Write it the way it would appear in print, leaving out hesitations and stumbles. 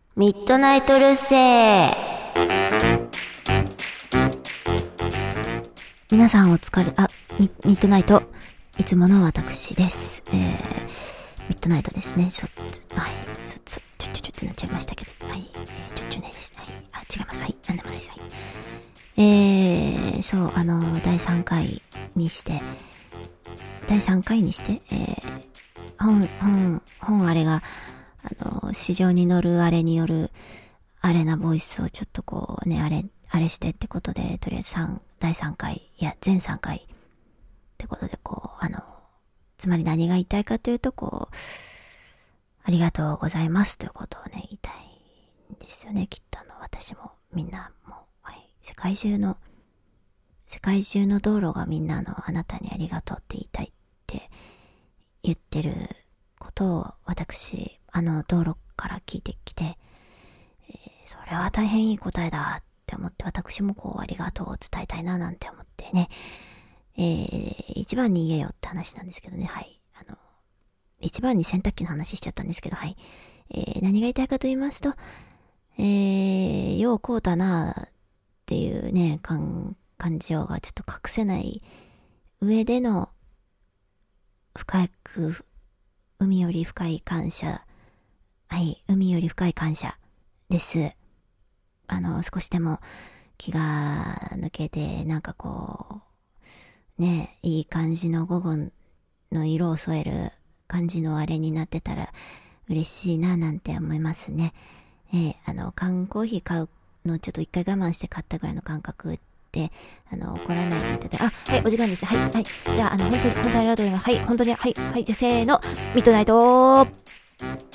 ミッドナイトルッセー。皆さんお疲れ、ミッドナイト、いつもの私です。ミッドナイトですね。ちょっとなっちゃいましたけど、はい、ちょねです。はい、違います。はい、なんでもないです。はい。そう、第3回にして、本あれが、市場に乗るあれによる、あれなボイスをちょっとこうね、あれしてってことで、とりあえず第3回、いや、全3回ってことで、こう、つまり何が言いたいかというと、こう、ありがとうございますということをね、言いたいんですよね。きっと私も、みんなも、はい、世界中の道路がみんなあなたにありがとうって言いたいって言ってることを私、道路から聞いてきて、それは大変いい答えだって思って、私もこうありがとうを伝えたいななんて思ってね、一番に言えよって話なんですけどね、はい。一番に洗濯機の話しちゃったんですけど、はい。何が言いたいかと言いますと、ようこうだなっていうね、感情がちょっと隠せない上での海より深い感謝。はい、海より深い感謝です。少しでも気が抜けて、なんかこう、ね、いい感じの午後の色を添える感じのあれになってたら嬉しいななんて思いますね。缶コーヒー買うのちょっと一回我慢して買ったぐらいの感覚で、怒らないでいただいて、はい、お時間ですね。はい、じゃあ、本当にありがとうございます。はい、本当に、はい、じゃあせーの、ミッドナイト